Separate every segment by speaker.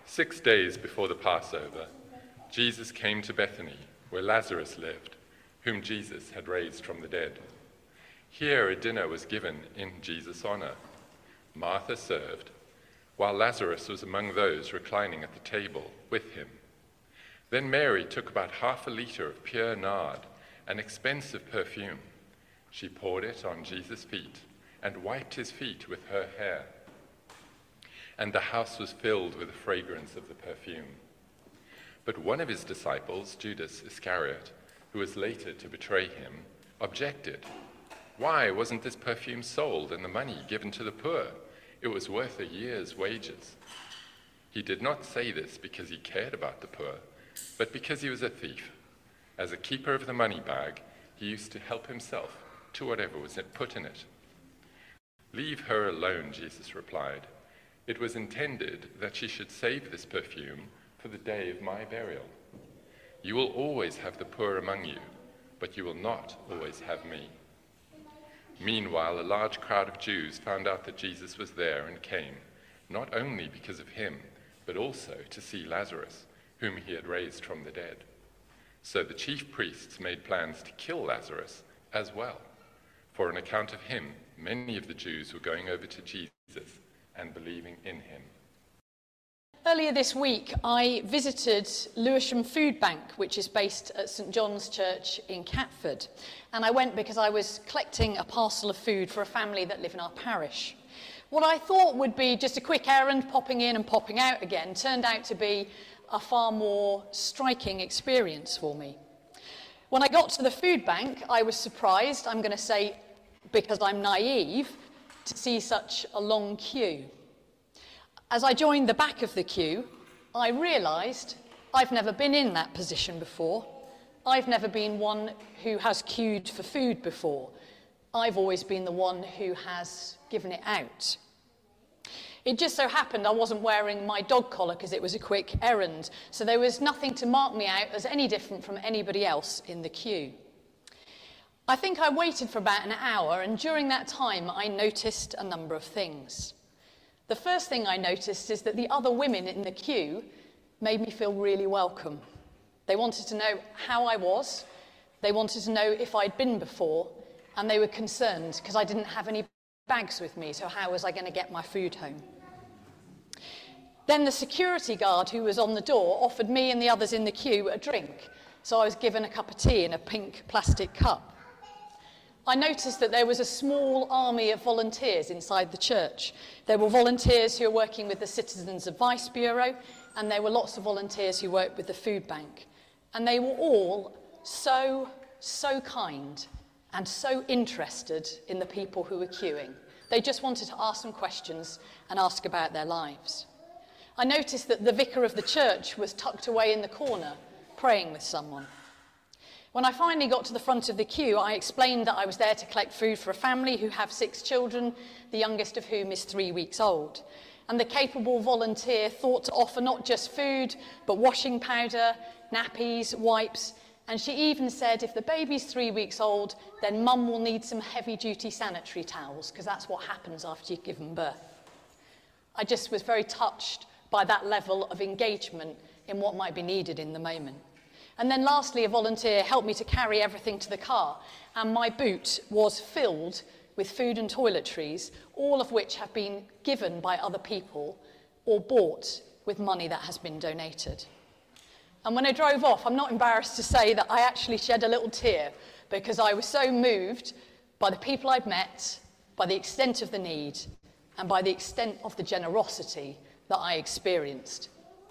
Speaker 1: 6 days before the Passover, Jesus came to Bethany, where Lazarus lived, whom Jesus had raised from the dead. Here a dinner was given in Jesus' honor. Martha served, while Lazarus was among those reclining at the table with him. Then Mary took about 1/2 liter of pure nard, an expensive perfume. She poured it on Jesus' feet and wiped his feet with her hair. And the house was filled with the fragrance of the perfume. But one of his disciples, Judas Iscariot, who was later to betray him, objected. "Why wasn't this perfume sold and the money given to the poor? It was worth a year's wages." He did not say this because he cared about the poor, but because he was a thief. As a keeper of the money bag, he used to help himself to whatever was put in it. "Leave her alone," Jesus replied. "It was intended that she should save this perfume for the day of my burial. You will always have the poor among you, but you will not always have me." Meanwhile, a large crowd of Jews found out that Jesus was there and came, not only because of him, but also to see Lazarus, whom he had raised from the dead. So the chief priests made plans to kill Lazarus as well. For on account of him, many of the Jews were going over to Jesus and believing in him.
Speaker 2: Earlier this week, I visited Lewisham Food Bank, which is based at St John's Church in Catford. And I went because I was collecting a parcel of food for a family that live in our parish. What I thought would be just a quick errand, popping in and popping out again, turned out to be a far more striking experience for me. When I got to the food bank, I was surprised, I'm going to say because I'm naive, to see such a long queue. As I joined the back of the queue, I realised I've never been in that position before. I've never been one who has queued for food before. I've always been the one who has given it out. It just so happened I wasn't wearing my dog collar because it was a quick errand, so there was nothing to mark me out as any different from anybody else in the queue. I think I waited for about an hour, and during that time I noticed a number of things. The first thing I noticed is that the other women in the queue made me feel really welcome. They wanted to know how I was, they wanted to know if I'd been before, and they were concerned because I didn't have any bags with me, so how was I going to get my food home? Then the security guard who was on the door offered me and the others in the queue a drink, so I was given a cup of tea in a pink plastic cup. I noticed that there was a small army of volunteers inside the church. There were volunteers who were working with the Citizens Advice Bureau, and there were lots of volunteers who worked with the food bank. And they were all so kind and so interested in the people who were queuing. They just wanted to ask them questions and ask about their lives. I noticed that the vicar of the church was tucked away in the corner, praying with someone. When I finally got to the front of the queue, I explained that I was there to collect food for a family who have 6 children, the youngest of whom is 3 weeks old. And the capable volunteer thought to offer not just food, but washing powder, nappies, wipes, and she even said if the baby's 3 weeks old, then mum will need some heavy-duty sanitary towels, because that's what happens after you've given birth. I just was very touched by that level of engagement in what might be needed in the moment. And then lastly, a volunteer helped me to carry everything to the car, and my boot was filled with food and toiletries, all of which have been given by other people or bought with money that has been donated. And when I drove off, I'm not embarrassed to say that I actually shed a little tear because I was so moved by the people I'd met, by the extent of the need, and by the extent of the generosity that I experienced.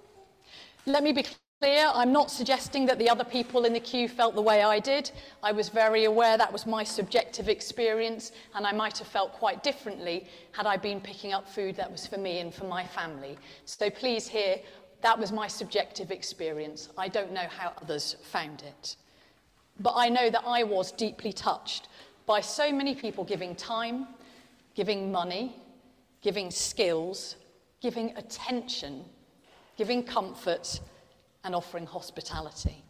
Speaker 2: Let me be clear, I'm not suggesting that the other people in the queue felt the way I did. I was very aware that was my subjective experience, and I might have felt quite differently had I been picking up food that was for me and for my family. So please hear, that was my subjective experience. I don't know how others found it. But I know that I was deeply touched by so many people giving time, giving money, giving skills, giving attention, giving comfort, and offering hospitality.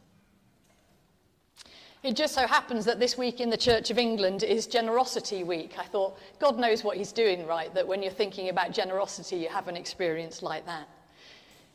Speaker 2: It just so happens that this week in the Church of England is Generosity Week. I thought, God knows what he's doing right, that when you're thinking about generosity, you have an experience like that.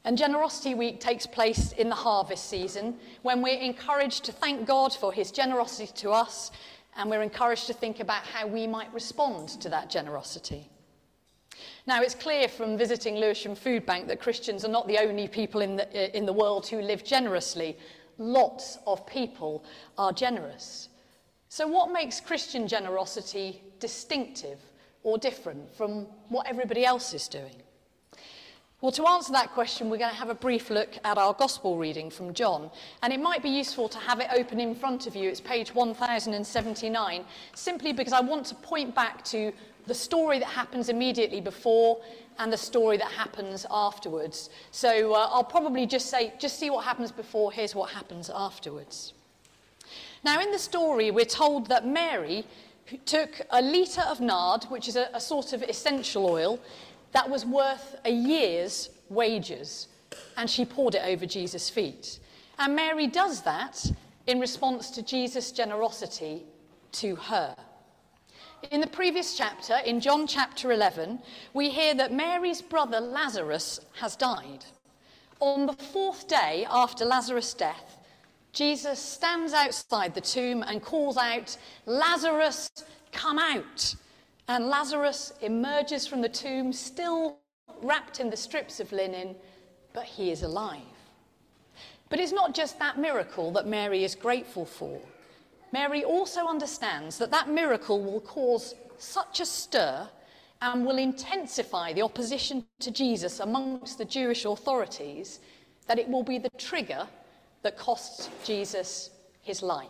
Speaker 2: And Generosity Week takes place in the harvest season, when we're encouraged to thank God for his generosity to us, and we're encouraged to think about how we might respond to that generosity. Now, it's clear from visiting Lewisham Food Bank that Christians are not the only people in the world who live generously. Lots of people are generous. So what makes Christian generosity distinctive or different from what everybody else is doing? Well, to answer that question, we're going to have a brief look at our gospel reading from John. And it might be useful to have it open in front of you. It's page 1079, simply because I want to point back to the story that happens immediately before and the story that happens afterwards. So I'll probably just say, just see what happens before, here's what happens afterwards. Now, in the story, we're told that Mary took a litre of nard, which is a sort of essential oil, that was worth a year's wages, and she poured it over Jesus' feet. And Mary does that in response to Jesus' generosity to her. In the previous chapter, in John chapter 11, we hear that Mary's brother Lazarus has died. On the fourth day after Lazarus' death, Jesus stands outside the tomb and calls out, "Lazarus, come out!" And Lazarus emerges from the tomb, still wrapped in the strips of linen, but he is alive. But it's not just that miracle that Mary is grateful for. Mary also understands that that miracle will cause such a stir and will intensify the opposition to Jesus amongst the Jewish authorities that it will be the trigger that costs Jesus his life.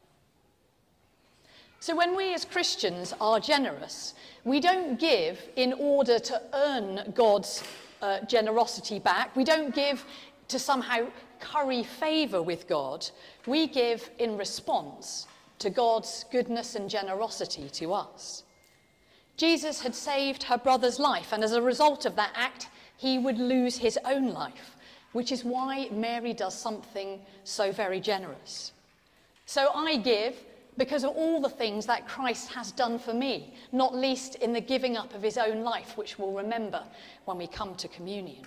Speaker 2: So when we as Christians are generous, we don't give in order to earn God's generosity back. We don't give to somehow curry favour with God. We give in response to God's goodness and generosity to us. Jesus had saved her brother's life, and as a result of that act, he would lose his own life, which is why Mary does something so very generous. So I give because of all the things that Christ has done for me, not least in the giving up of his own life, which we'll remember when we come to communion.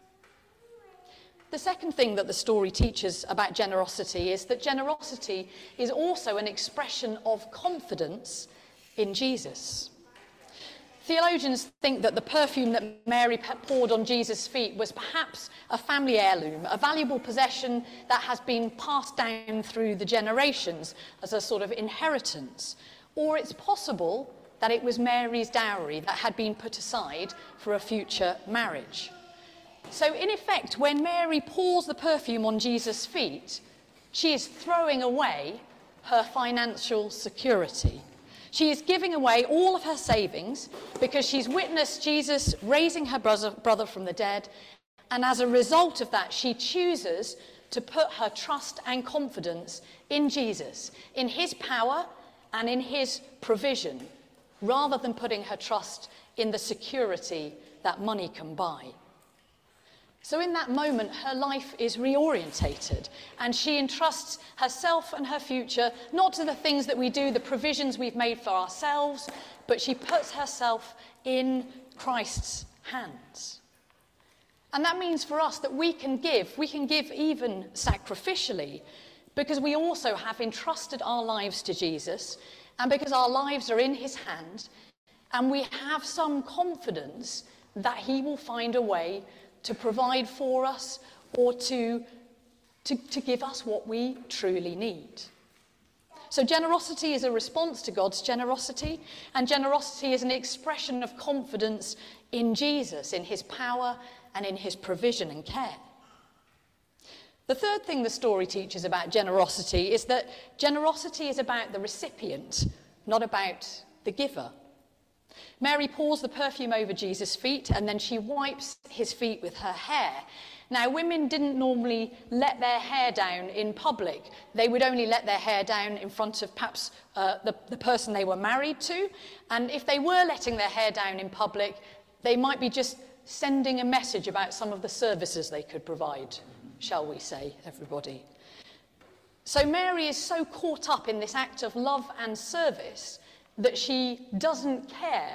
Speaker 2: The second thing that the story teaches about generosity is that generosity is also an expression of confidence in Jesus. Theologians think that the perfume that Mary poured on Jesus' feet was perhaps a family heirloom, a valuable possession that has been passed down through the generations as a sort of inheritance. Or it's possible that it was Mary's dowry that had been put aside for a future marriage. So in effect, when Mary pours the perfume on Jesus' feet, she is throwing away her financial security. She is giving away all of her savings because she's witnessed Jesus raising her brother from the dead, and as a result of that, she chooses to put her trust and confidence in Jesus, in his power and in his provision, rather than putting her trust in the security that money can buy. So in that moment, her life is reorientated, and she entrusts herself and her future not to the things that we do, the provisions we've made for ourselves, but she puts herself in Christ's hands. And that means for us that we can give even sacrificially, because we also have entrusted our lives to Jesus, and because our lives are in his hand, and we have some confidence that he will find a way to provide for us or to give us what we truly need. So generosity is a response to God's generosity, and generosity is an expression of confidence in Jesus, in his power and in his provision and care. The third thing the story teaches about generosity is that generosity is about the recipient, not about the giver. Mary pours the perfume over Jesus' feet, and then she wipes his feet with her hair. Now, women didn't normally let their hair down in public. They would only let their hair down in front of perhaps the person they were married to. And if they were letting their hair down in public, they might be just sending a message about some of the services they could provide, shall we say, everybody. So Mary is so caught up in this act of love and service that she doesn't care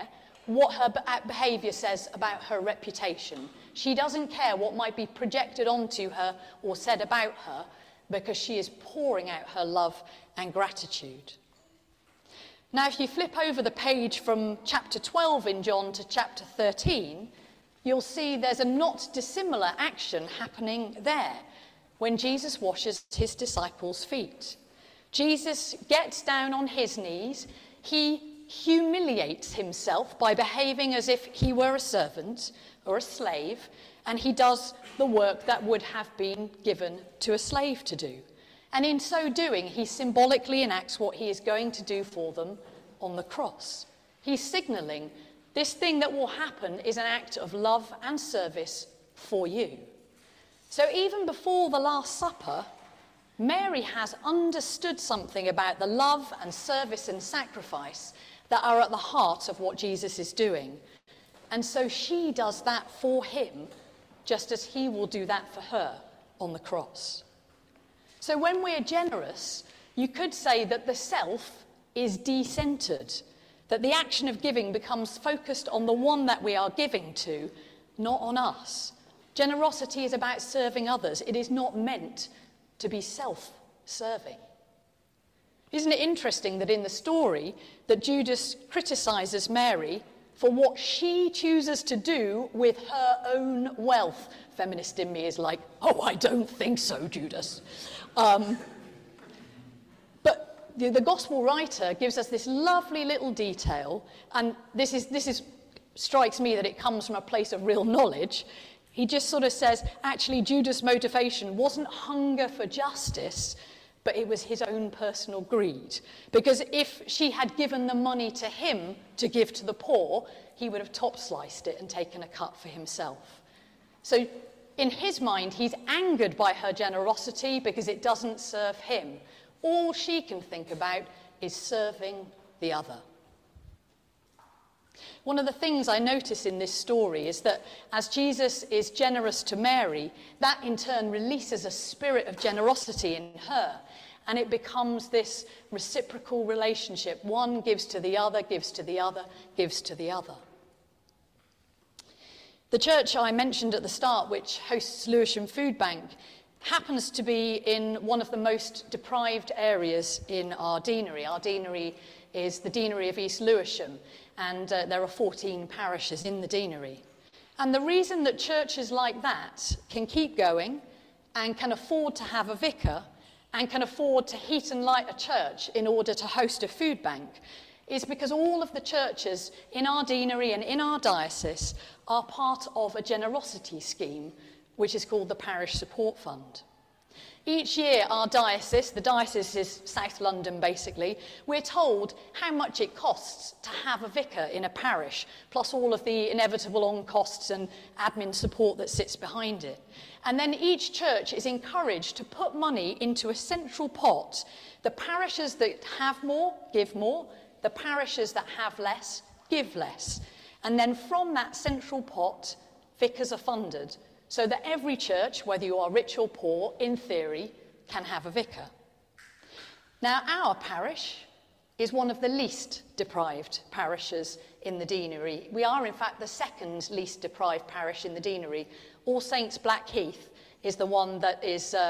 Speaker 2: what her behaviour says about her reputation. She doesn't care what might be projected onto her or said about her, because she is pouring out her love and gratitude. Now, if you flip over the page from chapter 12 in John to chapter 13, you'll see there's a not dissimilar action happening there when Jesus washes his disciples' feet. Jesus gets down on his knees. He humiliates himself by behaving as if he were a servant or a slave, and he does the work that would have been given to a slave to do. And in so doing, he symbolically enacts what he is going to do for them on the cross. He's signalling this thing that will happen is an act of love and service for you. So even before the Last Supper, Mary has understood something about the love and service and sacrifice that are at the heart of what Jesus is doing. And so she does that for him, just as he will do that for her on the cross. So when we're generous, you could say that the self is de-centered, that the action of giving becomes focused on the one that we are giving to, not on us. Generosity is about serving others. It is not meant to be self-serving. Isn't it interesting that in the story that Judas criticizes Mary for what she chooses to do with her own wealth? Feminist in me is like, oh, I don't think so, Judas. But the gospel writer gives us this lovely little detail, and this strikes me that it comes from a place of real knowledge. He just sort of says, actually, Judas' motivation wasn't hunger for justice, but it was his own personal greed. Because if she had given the money to him to give to the poor, he would have top-sliced it and taken a cut for himself. So in his mind, he's angered by her generosity because it doesn't serve him. All she can think about is serving the other. One of the things I notice in this story is that as Jesus is generous to Mary, that in turn releases a spirit of generosity in her, and it becomes this reciprocal relationship. One gives to the other, gives to the other, gives to the other. The church I mentioned at the start, which hosts Lewisham Food Bank, happens to be in one of the most deprived areas in our deanery. Our deanery is the Deanery of East Lewisham, and there are 14 parishes in the deanery. And the reason that churches like that can keep going and can afford to have a vicar and can afford to heat and light a church in order to host a food bank is because all of the churches in our deanery and in our diocese are part of a generosity scheme which is called the Parish Support Fund. Each year, our diocese, the diocese is South London basically, we're told how much it costs to have a vicar in a parish, plus all of the inevitable on-costs and admin support that sits behind it. And then each church is encouraged to put money into a central pot. The parishes that have more, give more. The parishes that have less, give less. And then from that central pot, vicars are funded, so that every church, whether you are rich or poor, in theory, can have a vicar. Now, our parish is one of the least deprived parishes in the deanery. We are, in fact, the second least deprived parish in the deanery. All Saints Blackheath is the one that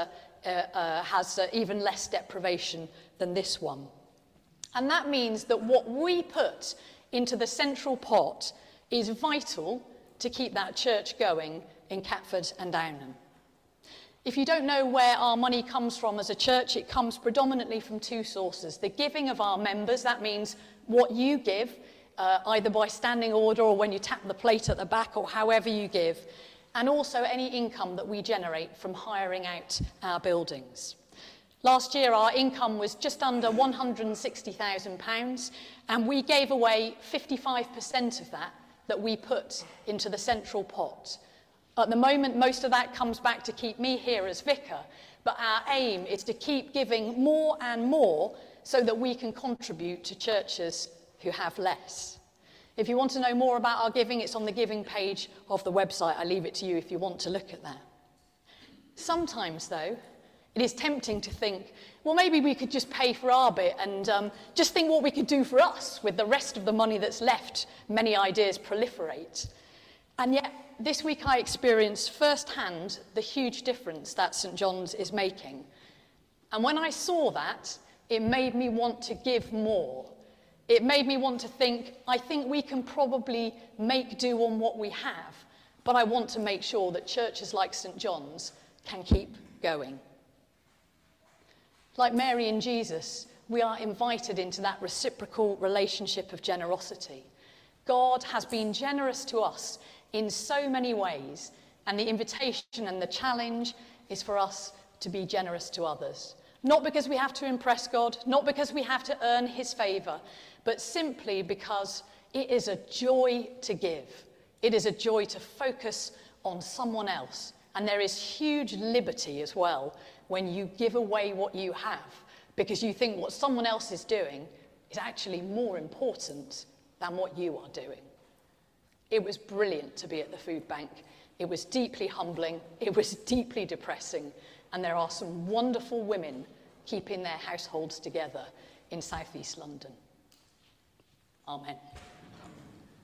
Speaker 2: has even less deprivation than this one. And that means that what we put into the central pot is vital to keep that church going in Catford and Downham. If you don't know where our money comes from as a church, it comes predominantly from two sources. The giving of our members, that means what you give, either by standing order or when you tap the plate at the back or however you give, and also any income that we generate from hiring out our buildings. Last year, our income was just under £160,000, and we gave away 55% of that we put into the central pot. At the moment, most of that comes back to keep me here as vicar, but our aim is to keep giving more and more so that we can contribute to churches who have less. If you want to know more about our giving, it's on the giving page of the website. I leave it to you if you want to look at that. Sometimes, though, It is tempting to think, well, maybe we could just pay for our bit and just think what we could do for us with the rest of the money that's left. Many ideas proliferate. And yet, this week I experienced firsthand the huge difference that St. John's is making. And when I saw that, it made me want to give more. It made me want to think, I think we can probably make do on what we have, but I want to make sure that churches like St. John's can keep going. Like Mary and Jesus, we are invited into that reciprocal relationship of generosity. God has been generous to us in so many ways, and the invitation and the challenge is for us to be generous to others. Not because we have to impress God, not because we have to earn his favour, but simply because it is a joy to give. It is a joy to focus on someone else. And there is huge liberty as well when you give away what you have, because you think what someone else is doing is actually more important than what you are doing. It was brilliant to be at the food bank. It was deeply humbling. It was deeply depressing. And there are some wonderful women keeping their households together in South East London. Amen.